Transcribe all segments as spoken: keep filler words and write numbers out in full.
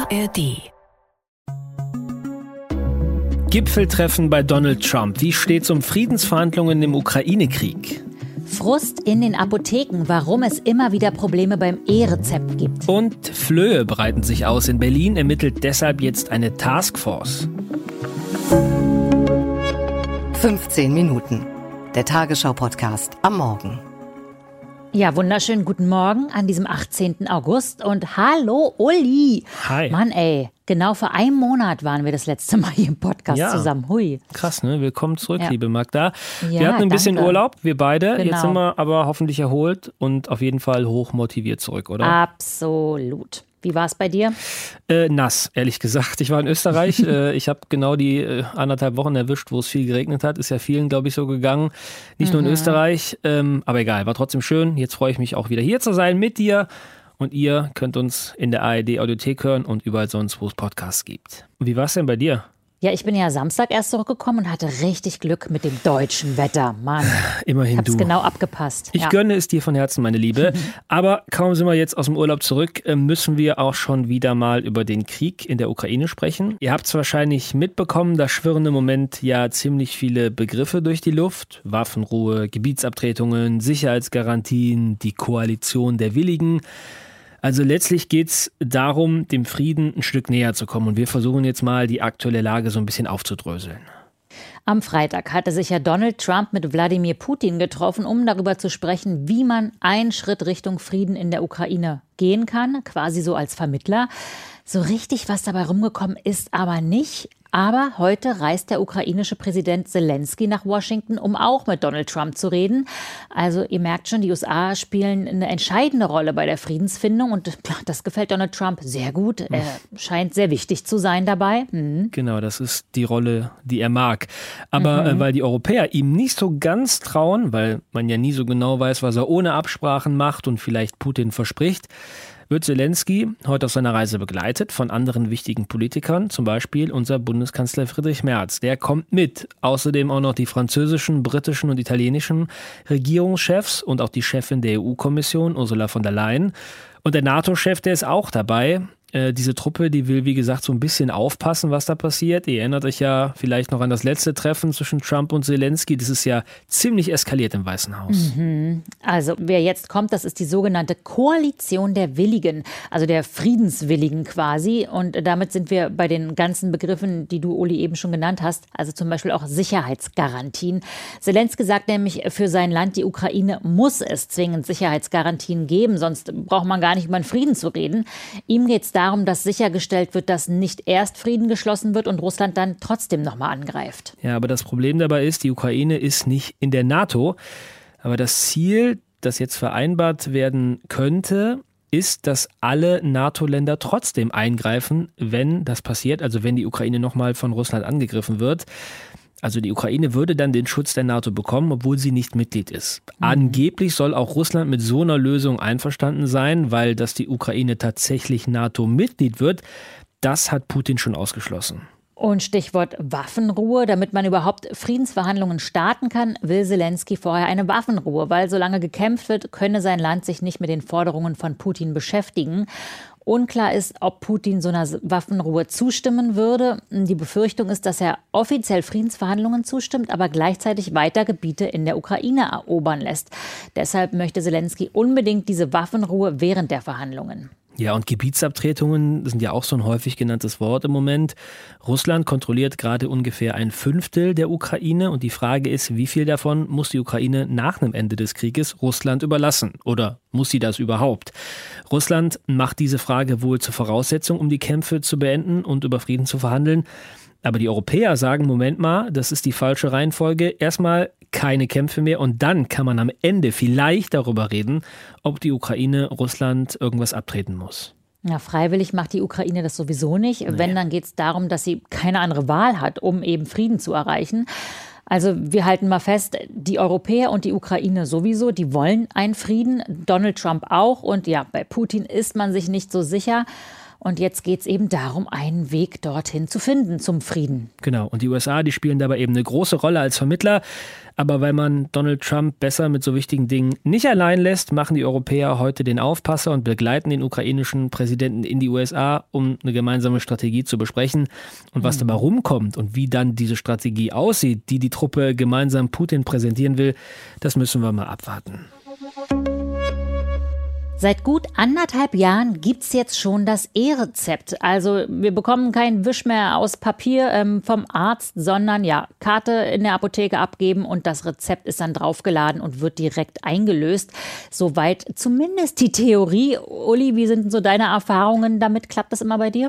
A R D. Gipfeltreffen bei Donald Trump. Wie steht's um Friedensverhandlungen im Ukraine-Krieg? Frust in den Apotheken, warum es immer wieder Probleme beim E-Rezept gibt. Und Flöhe breiten sich aus. In Berlin ermittelt deshalb jetzt eine Taskforce. fünfzehn Minuten. Der Tagesschau-Podcast am Morgen. Ja, wunderschönen guten Morgen an diesem achtzehnten August und hallo Uli. Hi. Mann ey, genau vor einem Monat waren wir das letzte Mal hier im Podcast Ja. zusammen. Hui. Krass, ne? Willkommen zurück, Ja. liebe Magda. Ja, wir hatten ein bisschen danke. Urlaub, wir beide. Genau. Jetzt sind wir aber hoffentlich erholt und auf jeden Fall hoch motiviert zurück, oder? Absolut. Wie war es bei dir? Äh, nass, ehrlich gesagt. Ich war in Österreich. äh, ich habe genau die äh, anderthalb Wochen erwischt, wo es viel geregnet hat. Ist ja vielen, glaube ich, so gegangen. Nicht nur in Österreich, ähm, aber egal, war trotzdem schön. Jetzt freue ich mich auch wieder hier zu sein mit dir. Und ihr könnt uns in der A R D Audiothek hören und überall sonst, wo es Podcasts gibt. Und wie war es denn bei dir? Ja, ich bin ja Samstag erst zurückgekommen und hatte richtig Glück mit dem deutschen Wetter. Mann, Immerhin hab's du. genau abgepasst. Ich ja. gönne es dir von Herzen, meine Liebe. Aber kaum sind wir jetzt aus dem Urlaub zurück, äh, müssen wir auch schon wieder mal über den Krieg in der Ukraine sprechen. Ihr habt es wahrscheinlich mitbekommen, da schwirren im Moment ja ziemlich viele Begriffe durch die Luft. Waffenruhe, Gebietsabtretungen, Sicherheitsgarantien, die Koalition der Willigen. Also letztlich geht es darum, dem Frieden ein Stück näher zu kommen. Und wir versuchen jetzt mal, die aktuelle Lage so ein bisschen aufzudröseln. Am Freitag hatte sich ja Donald Trump mit Wladimir Putin getroffen, um darüber zu sprechen, wie man einen Schritt Richtung Frieden in der Ukraine gehen kann, quasi so als Vermittler. So richtig was dabei rumgekommen ist aber nicht. Aber heute reist der ukrainische Präsident Zelensky nach Washington, um auch mit Donald Trump zu reden. Also ihr merkt schon, die U S A spielen eine entscheidende Rolle bei der Friedensfindung. Und ja, das gefällt Donald Trump sehr gut. Er scheint sehr wichtig zu sein dabei. Mhm. Genau, das ist die Rolle, die er mag. Aber mhm. äh, weil die Europäer ihm nicht so ganz trauen, weil man ja nie so genau weiß, was er ohne Absprachen macht und vielleicht Putin verspricht, wird Zelensky heute auf seiner Reise begleitet von anderen wichtigen Politikern, zum Beispiel unser Bundeskanzler Friedrich Merz. Der kommt mit. Außerdem auch noch die französischen, britischen und italienischen Regierungschefs und auch die Chefin der E U-Kommission, Ursula von der Leyen. Und der NATO-Chef, der ist auch dabei. Äh, diese Truppe, die will, wie gesagt, so ein bisschen aufpassen, was da passiert. Ihr erinnert euch ja vielleicht noch an das letzte Treffen zwischen Trump und Zelensky. Das ist ja ziemlich eskaliert im Weißen Haus. Mhm. Also wer jetzt kommt, das ist die sogenannte Koalition der Willigen, also der Friedenswilligen quasi. Und damit sind wir bei den ganzen Begriffen, die du, Uli, eben schon genannt hast, also zum Beispiel auch Sicherheitsgarantien. Zelensky sagt nämlich, für sein Land, die Ukraine, muss es zwingend Sicherheitsgarantien geben, sonst braucht man gar nicht über den Frieden zu reden. Ihm geht es darum, dass sichergestellt wird, dass nicht erst Frieden geschlossen wird und Russland dann trotzdem nochmal angreift. Ja, aber das Problem dabei ist, die Ukraine ist nicht in der NATO. Aber das Ziel, das jetzt vereinbart werden könnte, ist, dass alle NATO-Länder trotzdem eingreifen, wenn das passiert, also wenn die Ukraine nochmal von Russland angegriffen wird. Also die Ukraine würde dann den Schutz der NATO bekommen, obwohl sie nicht Mitglied ist. Mhm. Angeblich soll auch Russland mit so einer Lösung einverstanden sein, weil dass die Ukraine tatsächlich NATO-Mitglied wird, das hat Putin schon ausgeschlossen. Und Stichwort Waffenruhe, damit man überhaupt Friedensverhandlungen starten kann, will Zelensky vorher eine Waffenruhe, weil solange gekämpft wird, könne sein Land sich nicht mit den Forderungen von Putin beschäftigen. Unklar ist, ob Putin so einer Waffenruhe zustimmen würde. Die Befürchtung ist, dass er offiziell Friedensverhandlungen zustimmt, aber gleichzeitig weiter Gebiete in der Ukraine erobern lässt. Deshalb möchte Zelensky unbedingt diese Waffenruhe während der Verhandlungen. Ja, und Gebietsabtretungen sind ja auch so ein häufig genanntes Wort im Moment. Russland kontrolliert gerade ungefähr ein Fünftel der Ukraine und die Frage ist, wie viel davon muss die Ukraine nach dem Ende des Krieges Russland überlassen? Oder muss sie das überhaupt? Russland macht diese Frage wohl zur Voraussetzung, um die Kämpfe zu beenden und über Frieden zu verhandeln. Aber die Europäer sagen, Moment mal, das ist die falsche Reihenfolge. Erstmal keine Kämpfe mehr und dann kann man am Ende vielleicht darüber reden, ob die Ukraine Russland irgendwas abtreten muss. Ja, freiwillig macht die Ukraine das sowieso nicht. Nee. Wenn, dann geht es darum, dass sie keine andere Wahl hat, um eben Frieden zu erreichen. Also wir halten mal fest, die Europäer und die Ukraine sowieso, die wollen einen Frieden, Donald Trump auch. Und ja, bei Putin ist man sich nicht so sicher. Und jetzt geht es eben darum, einen Weg dorthin zu finden zum Frieden. Genau. Und die U S A, die spielen dabei eben eine große Rolle als Vermittler. Aber weil man Donald Trump besser mit so wichtigen Dingen nicht allein lässt, machen die Europäer heute den Aufpasser und begleiten den ukrainischen Präsidenten in die U S A, um eine gemeinsame Strategie zu besprechen. Und was dabei rumkommt und wie dann diese Strategie aussieht, die die Truppe gemeinsam Putin präsentieren will, das müssen wir mal abwarten. Seit gut anderthalb Jahren gibt's jetzt schon das E-Rezept. Also wir bekommen keinen Wisch mehr aus Papier ähm, vom Arzt, sondern ja, Karte in der Apotheke abgeben und das Rezept ist dann draufgeladen und wird direkt eingelöst. Soweit zumindest die Theorie. Uli, wie sind denn so deine Erfahrungen damit? Klappt das immer bei dir?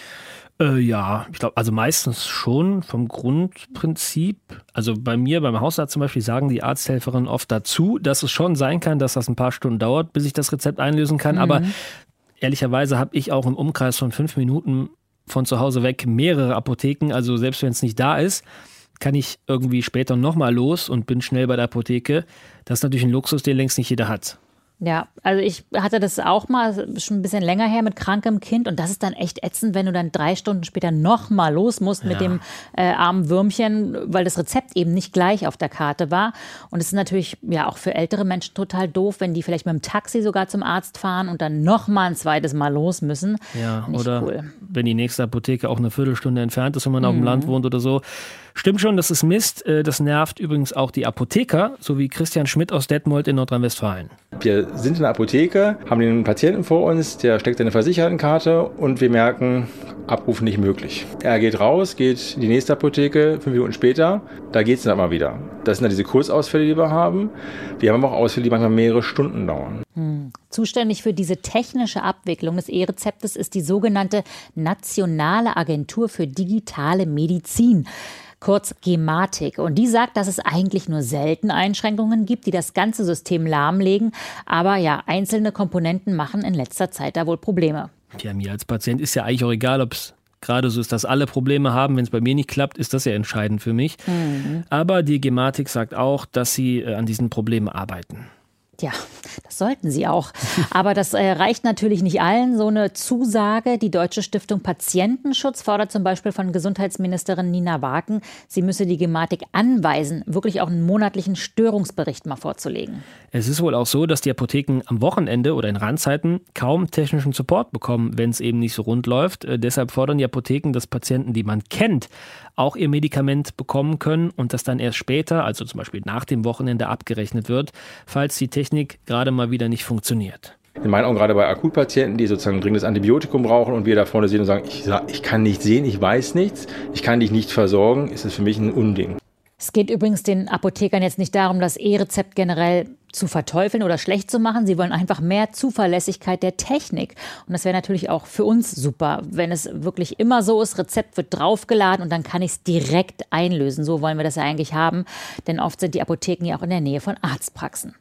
Äh, ja, ich glaube, also meistens schon vom Grundprinzip. Also bei mir, beim Hausarzt zum Beispiel, sagen die Arzthelferinnen oft dazu, dass es schon sein kann, dass das ein paar Stunden dauert, bis ich das Rezept einlösen kann. Mhm. Aber ehrlicherweise habe ich auch im Umkreis von fünf Minuten von zu Hause weg mehrere Apotheken. Also selbst wenn es nicht da ist, kann ich irgendwie später nochmal los und bin schnell bei der Apotheke. Das ist natürlich ein Luxus, den längst nicht jeder hat. Ja, also ich hatte das auch mal schon ein bisschen länger her mit krankem Kind und das ist dann echt ätzend, wenn du dann drei Stunden später noch mal los musst mit ja. dem äh, armen Würmchen, weil das Rezept eben nicht gleich auf der Karte war. Und es ist natürlich ja auch für ältere Menschen total doof, wenn die vielleicht mit dem Taxi sogar zum Arzt fahren und dann noch mal ein zweites Mal los müssen. Ja, nicht oder cool. Wenn die nächste Apotheke auch eine Viertelstunde entfernt ist, wenn man mhm. auf dem Land wohnt oder so. Stimmt schon, das ist Mist. Das nervt übrigens auch die Apotheker, so wie Christian Schmidt aus Detmold in Nordrhein-Westfalen. Wir sind in der Apotheke, haben den Patienten vor uns, der steckt seine Versichertenkarte und wir merken, Abruf nicht möglich. Er geht raus, geht in die nächste Apotheke, fünf Minuten später, da geht es dann aber wieder. Das sind dann diese Kurzausfälle, die wir haben. Wir haben aber auch Ausfälle, die manchmal mehrere Stunden dauern. Hm. Zuständig für diese technische Abwicklung des E-Rezeptes ist die sogenannte Nationale Agentur für digitale Medizin. Kurz Gematik. Und die sagt, dass es eigentlich nur selten Einschränkungen gibt, die das ganze System lahmlegen. Aber ja, einzelne Komponenten machen in letzter Zeit da wohl Probleme. Ja, mir als Patient ist ja eigentlich auch egal, ob es gerade so ist, dass alle Probleme haben. Wenn es bei mir nicht klappt, ist das ja entscheidend für mich. Mhm. Aber die Gematik sagt auch, dass sie äh, an diesen Problemen arbeiten. Ja, das sollten sie auch. Aber das äh, reicht natürlich nicht allen. So eine Zusage. Die Deutsche Stiftung Patientenschutz fordert zum Beispiel von Gesundheitsministerin Nina Waken, sie müsse die Gematik anweisen, wirklich auch einen monatlichen Störungsbericht mal vorzulegen. Es ist wohl auch so, dass die Apotheken am Wochenende oder in Randzeiten kaum technischen Support bekommen, wenn es eben nicht so rund läuft. Äh, deshalb fordern die Apotheken, dass Patienten, die man kennt, auch ihr Medikament bekommen können und das dann erst später, also zum Beispiel nach dem Wochenende, abgerechnet wird, falls die Technik gerade mal wieder nicht funktioniert. In meinen Augen gerade bei Akutpatienten, die sozusagen ein dringendes Antibiotikum brauchen und wir da vorne sehen und sagen, ich, ich kann nicht sehen, ich weiß nichts, ich kann dich nicht versorgen, ist es für mich ein Unding. Es geht übrigens den Apothekern jetzt nicht darum, das E-Rezept generell zu verteufeln oder schlecht zu machen. Sie wollen einfach mehr Zuverlässigkeit der Technik. Und das wäre natürlich auch für uns super, wenn es wirklich immer so ist, Rezept wird draufgeladen und dann kann ich es direkt einlösen. So wollen wir das ja eigentlich haben, denn oft sind die Apotheken ja auch in der Nähe von Arztpraxen.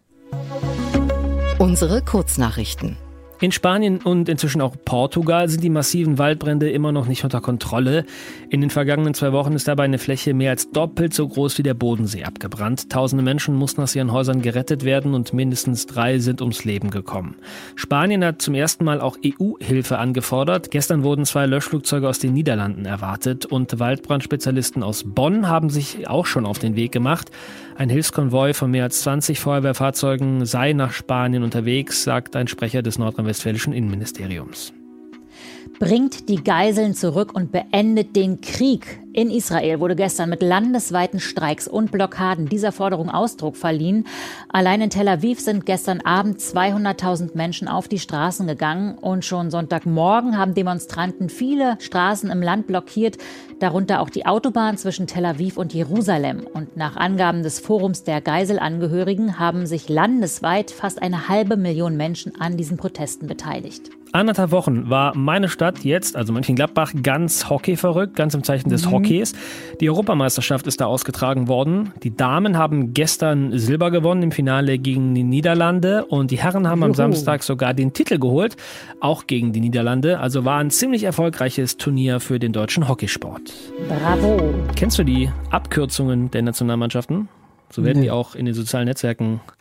Unsere Kurznachrichten. In Spanien und inzwischen auch Portugal sind die massiven Waldbrände immer noch nicht unter Kontrolle. In den vergangenen zwei Wochen ist dabei eine Fläche mehr als doppelt so groß wie der Bodensee abgebrannt. Tausende Menschen mussten aus ihren Häusern gerettet werden und mindestens drei sind ums Leben gekommen. Spanien hat zum ersten Mal auch E U-Hilfe angefordert. Gestern wurden zwei Löschflugzeuge aus den Niederlanden erwartet und Waldbrandspezialisten aus Bonn haben sich auch schon auf den Weg gemacht. Ein Hilfskonvoi von mehr als zwanzig Feuerwehrfahrzeugen sei nach Spanien unterwegs, sagt ein Sprecher des nordrhein-westfälischen Innenministeriums. Bringt die Geiseln zurück und beendet den Krieg. In Israel wurde gestern mit landesweiten Streiks und Blockaden dieser Forderung Ausdruck verliehen. Allein in Tel Aviv sind gestern Abend zweihunderttausend Menschen auf die Straßen gegangen. Und schon Sonntagmorgen haben Demonstranten viele Straßen im Land blockiert, darunter auch die Autobahn zwischen Tel Aviv und Jerusalem. Und nach Angaben des Forums der Geiselangehörigen haben sich landesweit fast eine halbe Million Menschen an diesen Protesten beteiligt. Anderthalb Wochen war meine Stadt jetzt, also Mönchengladbach, ganz hockeyverrückt, ganz im Zeichen des mhm. Hockeys. Die Europameisterschaft ist da ausgetragen worden. Die Damen haben gestern Silber gewonnen im Finale gegen die Niederlande und die Herren haben Juhu. am Samstag sogar den Titel geholt, auch gegen die Niederlande. Also war ein ziemlich erfolgreiches Turnier für den deutschen Hockeysport. Bravo! Kennst du die Abkürzungen der Nationalmannschaften? So werden nee. die auch in den sozialen Netzwerken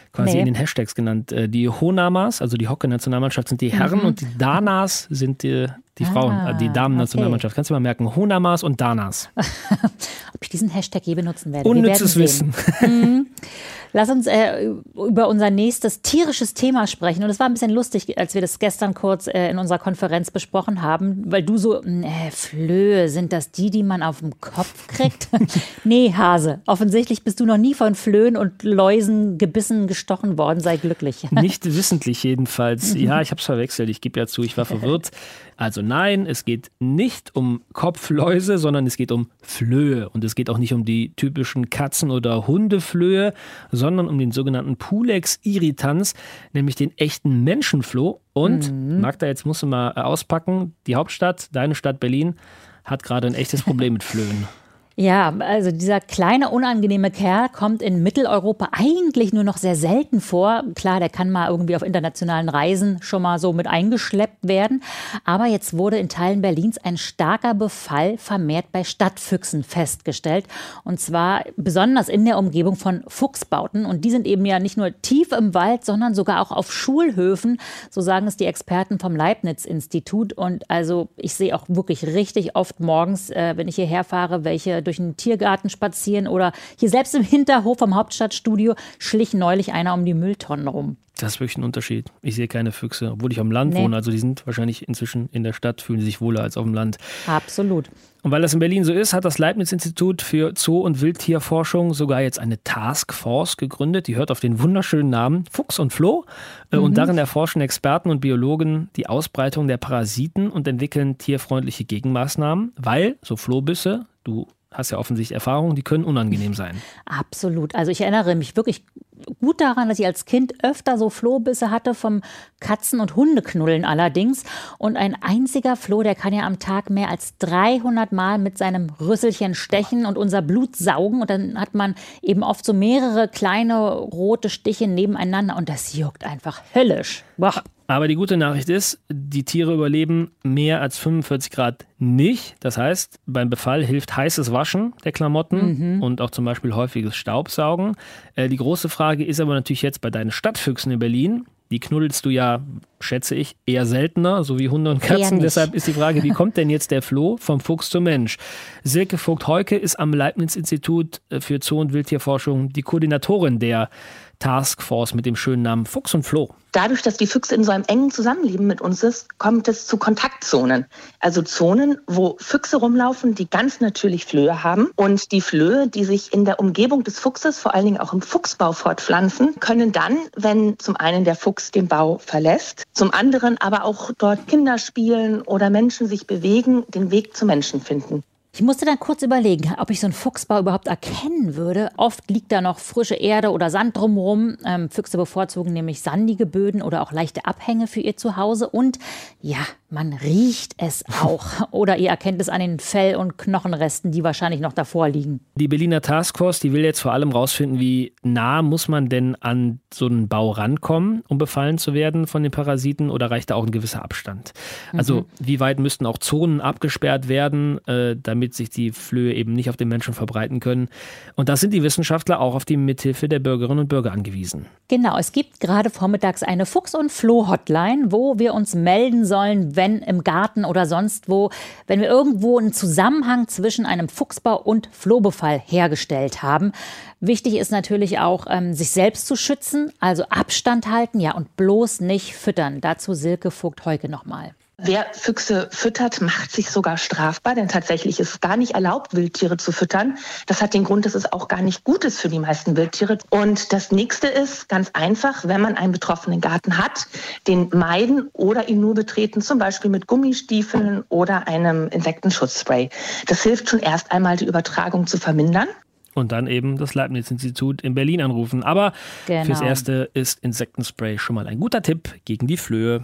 quasi Nee. in den Hashtags genannt. Die Honamas, also die Hockey-Nationalmannschaft, sind die Herren Mhm. und die Danas sind die, die Ah, Frauen, also die Damen-Nationalmannschaft. okay. Kannst du mal merken, Honamas und Danas. Ob ich diesen Hashtag je benutzen werde. Unnützes Wir werden sehen. Wissen. Lass uns äh, über unser nächstes tierisches Thema sprechen. Und es war ein bisschen lustig, als wir das gestern kurz äh, in unserer Konferenz besprochen haben, weil du so, äh, Flöhe, sind das die, die man auf dem Kopf kriegt? Nee, Hase, offensichtlich bist du noch nie von Flöhen und Läusen gebissen, gestochen worden. Sei glücklich. Nicht wissentlich jedenfalls. Ja, ich habe es verwechselt. Ich gebe ja zu, ich war verwirrt. Also nein, es geht nicht um Kopfläuse, sondern es geht um Flöhe. Und es geht auch nicht um die typischen Katzen- oder Hundeflöhe, sondern um den sogenannten Pulex irritans, nämlich den echten Menschenfloh. Und, mhm. Magda, jetzt musst du mal auspacken, die Hauptstadt, deine Stadt Berlin, hat gerade ein echtes Problem mit Flöhen. Ja, also dieser kleine, unangenehme Kerl kommt in Mitteleuropa eigentlich nur noch sehr selten vor. Klar, der kann mal irgendwie auf internationalen Reisen schon mal so mit eingeschleppt werden. Aber jetzt wurde in Teilen Berlins ein starker Befall vermehrt bei Stadtfüchsen festgestellt. Und zwar besonders in der Umgebung von Fuchsbauten. Und die sind eben ja nicht nur tief im Wald, sondern sogar auch auf Schulhöfen. So sagen es die Experten vom Leibniz-Institut. Und also ich sehe auch wirklich richtig oft morgens, äh, wenn ich hierher fahre, welche durch den Tiergarten spazieren oder hier selbst im Hinterhof vom Hauptstadtstudio schlich neulich einer um die Mülltonnen rum. Das ist wirklich ein Unterschied. Ich sehe keine Füchse, obwohl ich am Land Nee. wohne. Also die sind wahrscheinlich inzwischen in der Stadt, fühlen sich wohler als auf dem Land. Absolut. Und weil das in Berlin so ist, hat das Leibniz-Institut für Zoo- und Wildtierforschung sogar jetzt eine Taskforce gegründet. Die hört auf den wunderschönen Namen Fuchs und Floh. Mhm. Und darin erforschen Experten und Biologen die Ausbreitung der Parasiten und entwickeln tierfreundliche Gegenmaßnahmen, weil so Flohbisse, du hast ja offensichtlich Erfahrung, die können unangenehm sein. Absolut. Also ich erinnere mich wirklich gut daran, dass ich als Kind öfter so Flohbisse hatte, vom Katzen- und Hundeknuddeln allerdings. Und ein einziger Floh, der kann ja am Tag mehr als dreihundert Mal mit seinem Rüsselchen stechen und unser Blut saugen. Und dann hat man eben oft so mehrere kleine rote Stiche nebeneinander und das juckt einfach höllisch. Boah. Aber die gute Nachricht ist, die Tiere überleben mehr als fünfundvierzig Grad nicht. Das heißt, beim Befall hilft heißes Waschen der Klamotten mhm. und auch zum Beispiel häufiges Staubsaugen. Äh, die große Frage ist aber natürlich jetzt bei deinen Stadtfüchsen in Berlin. Die knuddelst du ja, schätze ich, eher seltener, so wie Hunde und Katzen. Deshalb ist die Frage, wie kommt denn jetzt der Floh vom Fuchs zum Mensch? Silke Vogt-Heuke ist am Leibniz-Institut für Zoo- und Wildtierforschung die Koordinatorin der Taskforce mit dem schönen Namen Fuchs und Floh. Dadurch, dass die Füchse in so einem engen Zusammenleben mit uns ist, kommt es zu Kontaktzonen. Also Zonen, wo Füchse rumlaufen, die ganz natürlich Flöhe haben. Und die Flöhe, die sich in der Umgebung des Fuchses, vor allen Dingen auch im Fuchsbau fortpflanzen, können dann, wenn zum einen der Fuchs den Bau verlässt, zum anderen aber auch dort Kinder spielen oder Menschen sich bewegen, den Weg zu Menschen finden. Ich musste dann kurz überlegen, ob ich so einen Fuchsbau überhaupt erkennen würde. Oft liegt da noch frische Erde oder Sand drumherum. Ähm, Füchse bevorzugen nämlich sandige Böden oder auch leichte Abhänge für ihr Zuhause. Und ja, man riecht es auch. Oder ihr erkennt es an den Fell- und Knochenresten, die wahrscheinlich noch davor liegen. Die Berliner Taskforce, die will jetzt vor allem rausfinden, wie nah muss man denn an so einen Bau rankommen, um befallen zu werden von den Parasiten, oder reicht da auch ein gewisser Abstand? Also mhm. wie weit müssten auch Zonen abgesperrt werden, äh, damit sich die Flöhe eben nicht auf den Menschen verbreiten können? Und da sind die Wissenschaftler auch auf die Mithilfe der Bürgerinnen und Bürger angewiesen. Genau, es gibt gerade vormittags eine Fuchs- und Floh-Hotline, wo wir uns melden sollen, wenn im Garten oder sonst wo, wenn wir irgendwo einen Zusammenhang zwischen einem Fuchsbau und Flohbefall hergestellt haben. Wichtig ist natürlich auch, ähm, sich selbst zu schützen, also Abstand halten, ja, und bloß nicht füttern. Dazu Silke Vogt-Heuke nochmal. Wer Füchse füttert, macht sich sogar strafbar, denn tatsächlich ist es gar nicht erlaubt, Wildtiere zu füttern. Das hat den Grund, dass es auch gar nicht gut ist für die meisten Wildtiere. Und das Nächste ist ganz einfach, wenn man einen betroffenen Garten hat, den meiden oder ihn nur betreten, zum Beispiel mit Gummistiefeln oder einem Insektenschutzspray. Das hilft schon erst einmal, die Übertragung zu vermindern. Und dann eben das Leibniz-Institut in Berlin anrufen. Aber genau. Fürs Erste ist Insektenspray schon mal ein guter Tipp gegen die Flöhe.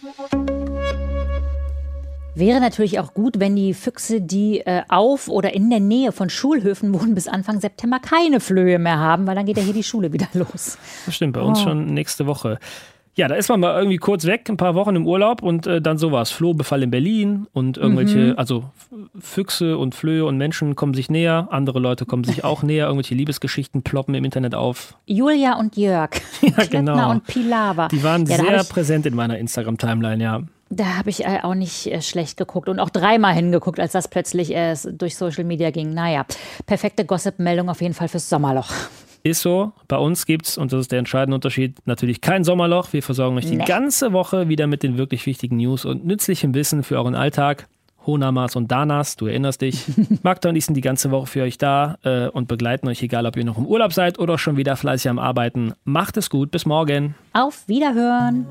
Wäre natürlich auch gut, wenn die Füchse, die äh, auf oder in der Nähe von Schulhöfen wohnen, bis Anfang September keine Flöhe mehr haben, weil dann geht ja hier die Schule wieder los. Das stimmt, bei uns oh. schon nächste Woche. Ja, da ist man mal irgendwie kurz weg, ein paar Wochen im Urlaub und äh, dann sowas. Flohbefall in Berlin und irgendwelche, mhm. also Füchse und Flöhe und Menschen kommen sich näher, andere Leute kommen sich auch näher, irgendwelche Liebesgeschichten ploppen im Internet auf. Julia und Jörg, ja, Klettner genau. und Pilawa. Die waren ja, sehr ich, präsent in meiner Instagram-Timeline, ja. Da habe ich auch nicht äh, schlecht geguckt und auch dreimal hingeguckt, als das plötzlich äh, durch Social Media ging. Naja, perfekte Gossip-Meldung auf jeden Fall fürs Sommerloch. Ist so. Bei uns gibt's, und das ist der entscheidende Unterschied, natürlich kein Sommerloch. Wir versorgen euch die nee. ganze Woche wieder mit den wirklich wichtigen News und nützlichem Wissen für euren Alltag. Honamas und Danas, du erinnerst dich. Magda und ich sind die ganze Woche für euch da äh, und begleiten euch, egal ob ihr noch im Urlaub seid oder schon wieder fleißig am Arbeiten. Macht es gut, bis morgen. Auf Wiederhören.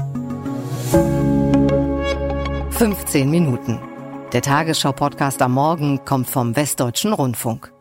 fünfzehn Minuten. Der Tagesschau-Podcast am Morgen kommt vom Westdeutschen Rundfunk.